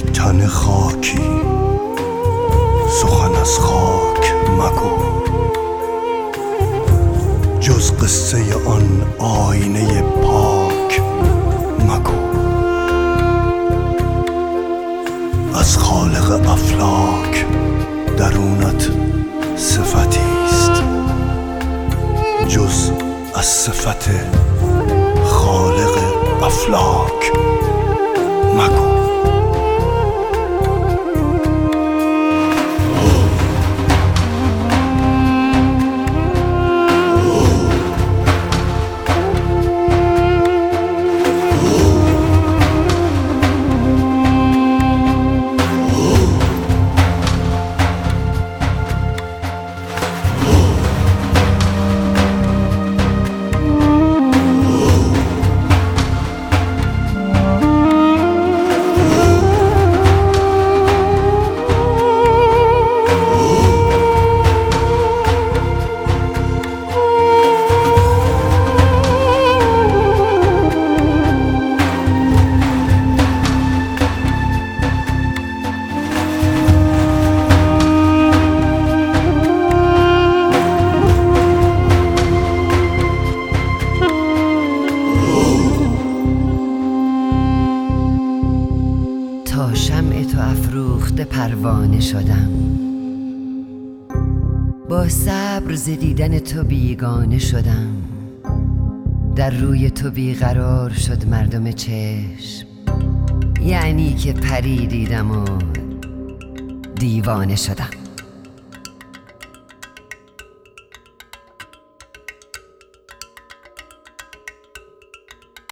تن خاکی سخن از خاک مگو، جز قصه آن آینه پاک مگو. از خالق افلاک درونت صفتی است، جز از صفت خالق افلاک مگو. تا شمع تو افروخته پروانه شدم، با صبر ز دیدن تو بیگانه شدم. در روی تو بیقرار شد مردم چشم، یعنی که پری دیدم و دیوانه شدم.